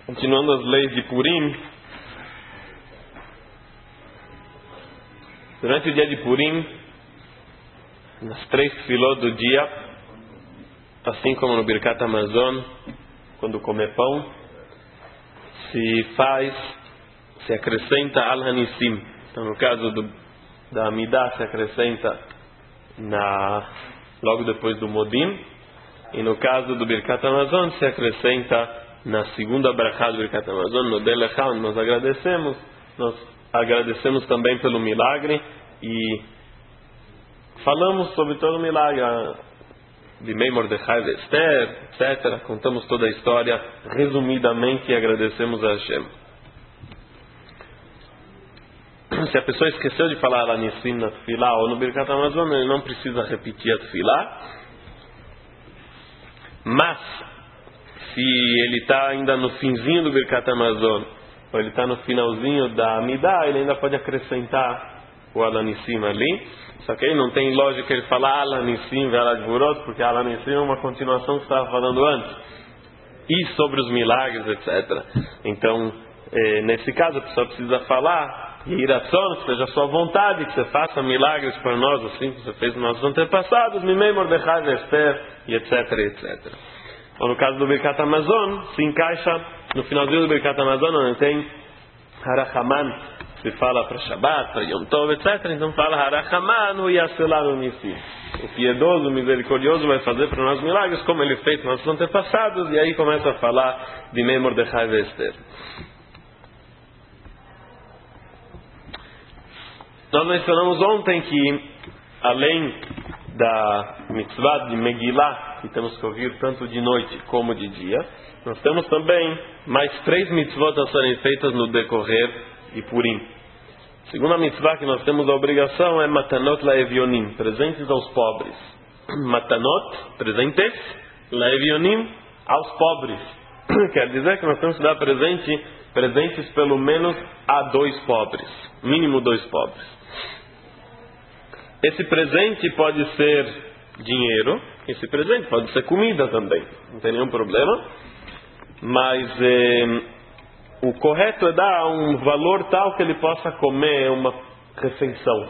Continuando as leis de Purim, durante o dia de Purim, nas 3 tefilot do dia, assim como no Birkat Hamazon, quando comer pão, se acrescenta Al Hanissim. Então, no caso da Amidah, se acrescenta logo depois do Modim, e no caso do Birkat Hamazon, se acrescenta na segunda brachá do Birkat Hamazon, no Delecha, onde nós agradecemos também pelo milagre e falamos sobre todo o milagre, de Mei Mordechai e Esther, etc. Contamos toda a história resumidamente e agradecemos a Hashem. Se a pessoa esqueceu de falar lá em cima na Tefilá ou no Birkat Hamazon, ele não precisa repetir a Tefilá, mas se ele está ainda no finzinho do Birkat Hamazon ou ele está no finalzinho da Amidah, ele ainda pode acrescentar o Alanissim ali. Só que aí não tem lógica ele falar Alanissim Veladvurot, porque Alanissim é uma continuação que estava falando antes, e sobre os milagres, etc. Então, nesse caso, a pessoa precisa falar Yiratzon, que seja a sua vontade, que você faça milagres para nós, assim que você fez nos nossos antepassados, Mimei Mordechai Esther, e etc, etc. Ou no caso do Birkat Hamazon, se encaixa no finalzinho do Birkat Hamazon, onde tem Harachaman, se fala para Shabbat, para Yom Tov, etc. Então fala Harachaman hu yaselanu nissim. O piedoso, o misericordioso vai fazer para nós milagres, como ele fez nos nossos antepassados, e aí começa a falar de Mei Mordechai e Esther. Nós mencionamos ontem que, além da mitzvah de Megillah, que temos que ouvir tanto de noite como de dia, nós temos também mais 3 mitzvot a serem feitas no decorrer de Purim. A segunda mitzvah que nós temos a obrigação é Matanot Laevionim, presentes aos pobres. Matanot, presentes, Laevionim, aos pobres. Quer dizer que nós temos que dar presentes pelo menos a 2 pobres, mínimo 2 pobres. Esse presente pode ser dinheiro, esse presente pode ser comida também, não tem nenhum problema, mas o correto é dar um valor tal que ele possa comer uma refeição.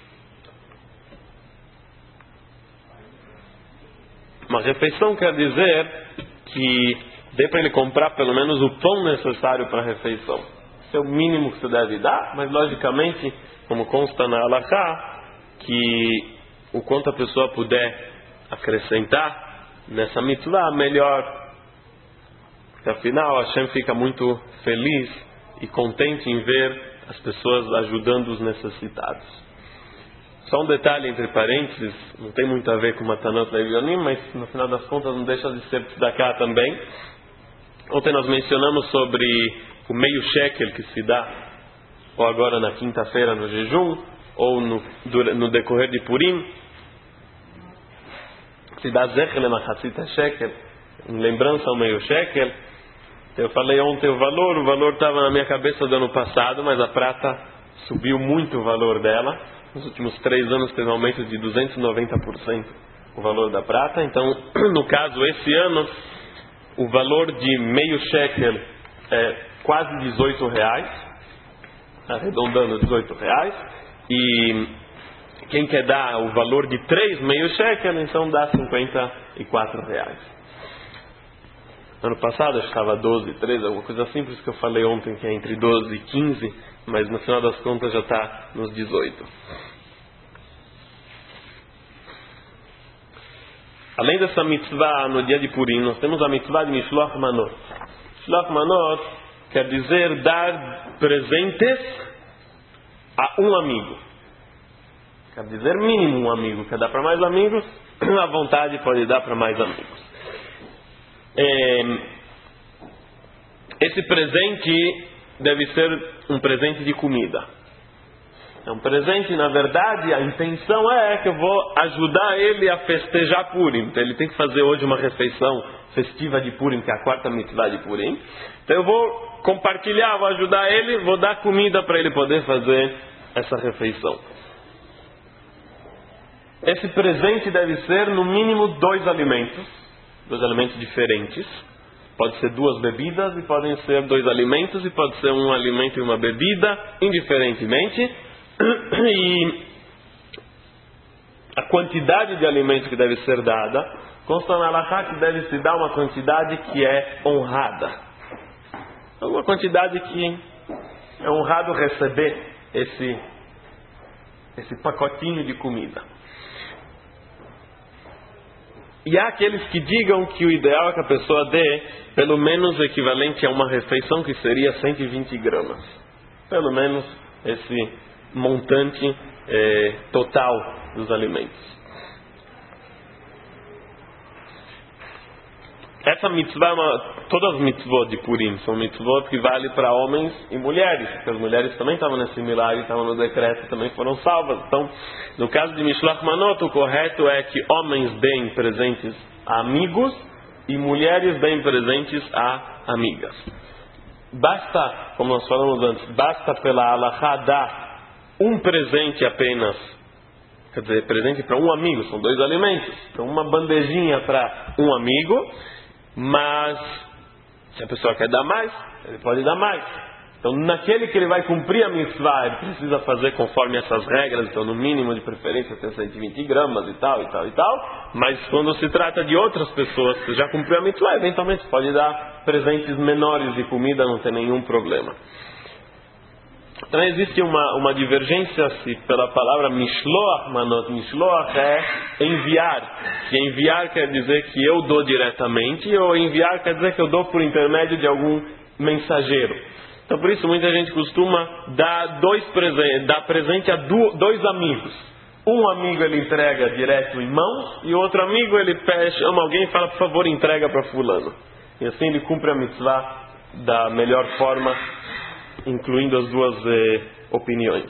Uma refeição quer dizer que dê para ele comprar pelo menos o pão necessário para a refeição. Esse é o mínimo que você deve dar, mas logicamente, como consta na Halachá, que o quanto a pessoa puder acrescentar nessa mitzvah, melhor. Porque afinal, Hashem fica muito feliz e contente em ver as pessoas ajudando os necessitados. Só um detalhe entre parênteses, não tem muito a ver com Matanot Leivionim, mas no final das contas não deixa de ser tzedakah também. Ontem nós mencionamos sobre o meio shekel que se dá, ou agora na quinta-feira no jejum, ou no decorrer de Purim, se dá zecher lemachatita shekel, em lembrança ao meio shekel. Eu falei ontem o valor estava na minha cabeça do ano passado, mas a prata subiu muito o valor dela. Nos últimos 3 anos teve um aumento de 290% o valor da prata. Então, no caso, esse ano, o valor de meio shekel é quase R$18, arredondando R$18. E quem quer dar o valor de 3 meio shekel, então dá R$54. Ano passado acho que estava 12, 13, alguma coisa assim, por isso que eu falei ontem que é entre 12 e 15, mas no final das contas já está nos 18. Além dessa mitzvah no dia de Purim, nós temos a mitzvah de Mishloach Manot. Mishloach Manot quer dizer dar presentes a um amigo. Quer dizer mínimo um amigo. Quer dar para mais amigos? À vontade pode dar para mais amigos. Esse presente deve ser um presente de comida. É um presente, na verdade, a intenção é que eu vou ajudar ele a festejar Purim. Então ele tem que fazer hoje uma refeição festiva de Purim, que é a 4ª mitzvah de Purim. Então eu vou compartilhar, vou ajudar ele, vou dar comida para ele poder fazer essa refeição. Esse presente deve ser no mínimo 2 alimentos diferentes. Pode ser 2 bebidas, e podem ser 2 alimentos, e pode ser um alimento e uma bebida, indiferentemente. E a quantidade de alimento que deve ser dada, consta na halakha que deve se dar uma quantidade que é honrada. Uma quantidade que é honrado receber esse pacotinho de comida. E há aqueles que digam que o ideal é que a pessoa dê pelo menos o equivalente a uma refeição, que seria 120 gramas. Pelo menos esse montante total dos alimentos. Essa mitzvah, todas as mitzvot de Purim são mitzvot que valem para homens e mulheres, porque as mulheres também estavam nesse milagre, estavam no decreto, também foram salvas. Então, no caso de Mishloach Manot, o correto é que homens deem presentes a amigos e mulheres deem presentes a amigas. Basta, como nós falamos antes, basta pela halakha dar um presente apenas, quer dizer, presente para um amigo, são 2 alimentos, então uma bandejinha para um amigo. Mas se a pessoa quer dar mais, ele pode dar mais. Então, naquele que ele vai cumprir a mitzvah, ele precisa fazer conforme essas regras. Então, no mínimo de preferência, ter 120 gramas e tal, e tal, e tal. Mas quando se trata de outras pessoas que já cumpriu a mitzvah, eventualmente pode dar presentes menores de comida, não tem nenhum problema. Então existe uma divergência se pela palavra mishloach manot. Mishloach é enviar. Se enviar quer dizer que eu dou diretamente, ou enviar quer dizer que eu dou por intermédio de algum mensageiro. Então por isso muita gente costuma dar presente a 2 amigos. Um amigo ele entrega direto em mãos, e o outro amigo ele chama alguém e fala, por favor, entrega para fulano. E assim ele cumpre a mitzvah da melhor forma, incluindo as 2 opiniões.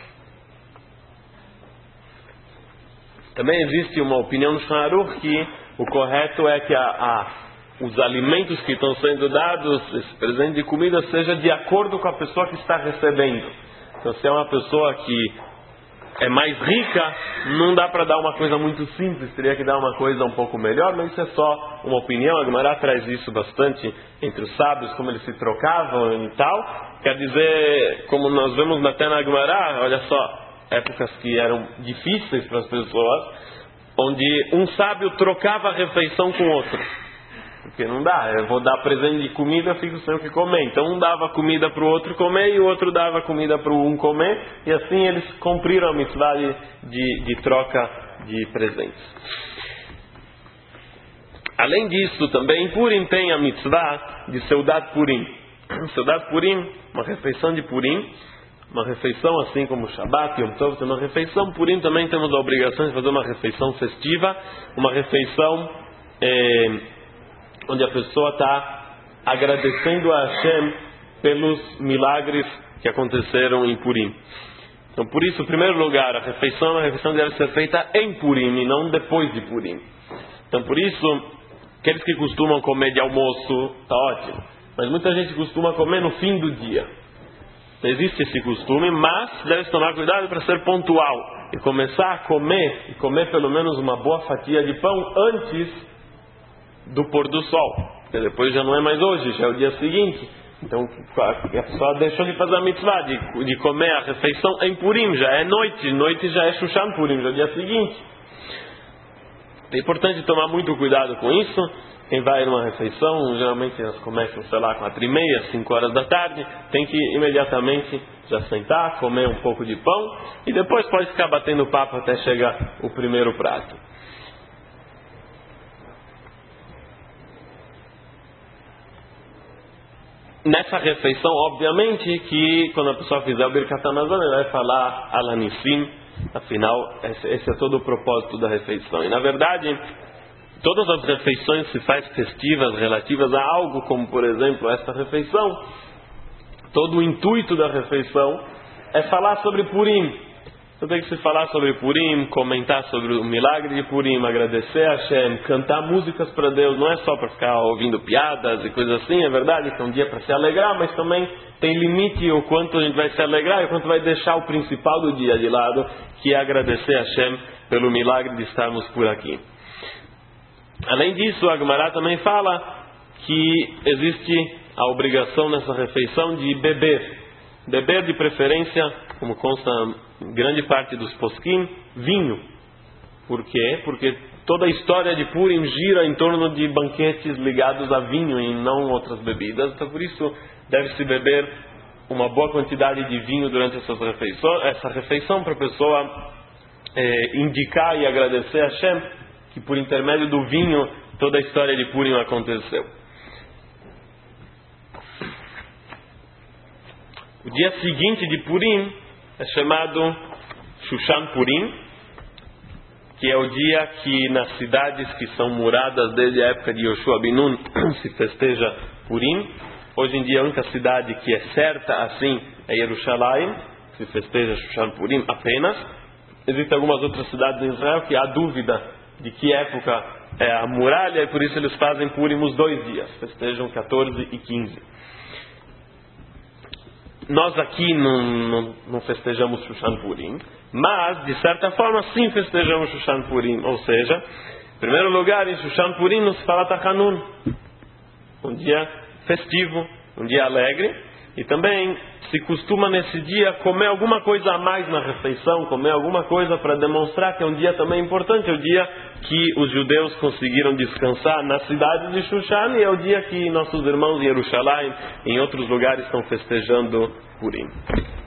Também existe uma opinião no Shulchan Aruch que o correto é que os alimentos que estão sendo dados, esse presente de comida, seja de acordo com a pessoa que está recebendo. Então, se é uma pessoa que é mais rica, não dá para dar uma coisa muito simples, teria que dar uma coisa um pouco melhor, mas isso é só uma opinião. A Gemara traz isso bastante entre os sábios, como eles se trocavam e tal. Quer dizer, como nós vemos até na Gemara, olha só, épocas que eram difíceis para as pessoas, onde um sábio trocava a refeição com outro. Porque não dá, eu vou dar presente de comida, eu fico sem o que comer. Então um dava comida para o outro comer, e o outro dava comida para um comer, e assim eles cumpriram a mitzvah de troca de presentes. Além disso, também Purim tem a mitzvah de Seudat Purim. Seudat Purim, uma refeição de Purim, uma refeição assim como Shabbat, Yom Tov, tem uma refeição. Purim também temos a obrigação de fazer uma refeição festiva, uma refeição onde a pessoa está agradecendo a Hashem pelos milagres que aconteceram em Purim. Então, por isso, em primeiro lugar, a refeição deve ser feita em Purim e não depois de Purim. Então, por isso, aqueles que costumam comer de almoço, está ótimo. Mas muita gente costuma comer no fim do dia. Então, existe esse costume, mas deve tomar cuidado para ser pontual e começar a comer, e comer pelo menos uma boa fatia de pão antes do pôr do sol, porque depois já não é mais hoje, já é o dia seguinte. Então a pessoa deixou de fazer a mitzvah de comer a refeição em Purim, já é noite já é Shushan Purim, já é o dia seguinte. É importante tomar muito cuidado com isso. Quem vai numa refeição, geralmente elas começam, sei lá, 4h30, 5 horas da tarde, tem que imediatamente já sentar, comer um pouco de pão, e depois pode ficar batendo papo até chegar o primeiro prato. Nessa refeição, obviamente, que quando a pessoa fizer o Birkat Hamazon, ele vai falar Alanissim. Afinal, esse é todo o propósito da refeição. E, na verdade, todas as refeições se faz festivas relativas a algo, como, por exemplo, esta refeição. Todo o intuito da refeição é falar sobre Purim. Então tem que se falar sobre Purim, comentar sobre o milagre de Purim, agradecer a Hashem, cantar músicas para Deus. Não é só para ficar ouvindo piadas e coisas assim, é verdade que é um dia para se alegrar, mas também tem limite o quanto a gente vai se alegrar e o quanto vai deixar o principal do dia de lado, que é agradecer a Hashem pelo milagre de estarmos por aqui. Além disso, a Gemara também fala que existe a obrigação nessa refeição de beber. Beber de preferência, como consta em grande parte dos poskim, vinho. Por quê? Porque toda a história de Purim gira em torno de banquetes ligados a vinho e não outras bebidas. Então por isso deve-se beber uma boa quantidade de vinho durante essa refeição para a pessoa indicar e agradecer a Hashem que por intermédio do vinho toda a história de Purim aconteceu. O dia seguinte de Purim é chamado Shushan Purim, que é o dia que nas cidades que são muradas desde a época de Yoshua ben Nun se festeja Purim. Hoje em dia a única cidade que é certa assim é Jerusalém, que se festeja Shushan Purim apenas. Existem algumas outras cidades em Israel que há dúvida de que época é a muralha e por isso eles fazem Purim os 2 dias, festejam 14 e 15. Nós aqui não festejamos Shushan Purim, mas de certa forma sim festejamos Shushan Purim, ou seja, em primeiro lugar em Shushan Purim nos fala Tachanun, um dia festivo, um dia alegre, e também se costuma nesse dia comer alguma coisa a mais na refeição, comer alguma coisa para demonstrar que é um dia também importante, é o dia que os judeus conseguiram descansar na cidade de Shushan e é o dia que nossos irmãos em Jerusalém e em outros lugares estão festejando Purim.